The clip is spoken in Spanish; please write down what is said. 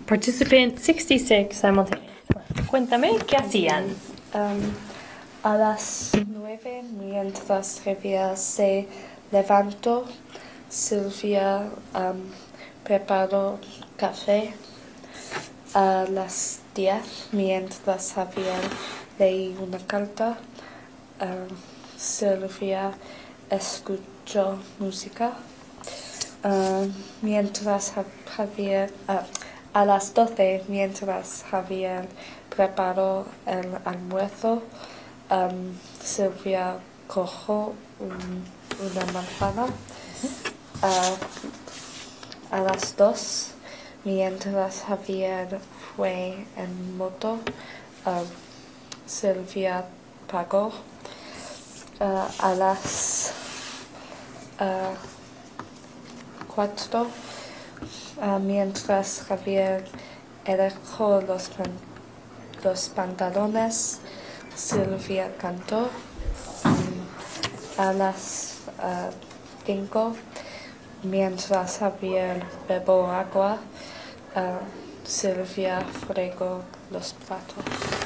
Participant 66 simultaneous. Cuéntame, ¿qué hacían? A las 9, mientras Revia se levantó, Silvia preparó café. A las 10, mientras Javier leí una carta, Silvia escuchó música. Mientras Javier, a las 12, mientras Javier preparó el almuerzo, Silvia cogió una manzana. A las 2, mientras Javier fue en moto, Silvia pagó. A las 4, mientras Javier eligió los pantalones, Silvia cantó. A las 5, mientras Javier bebió agua, Silvia fregó los platos.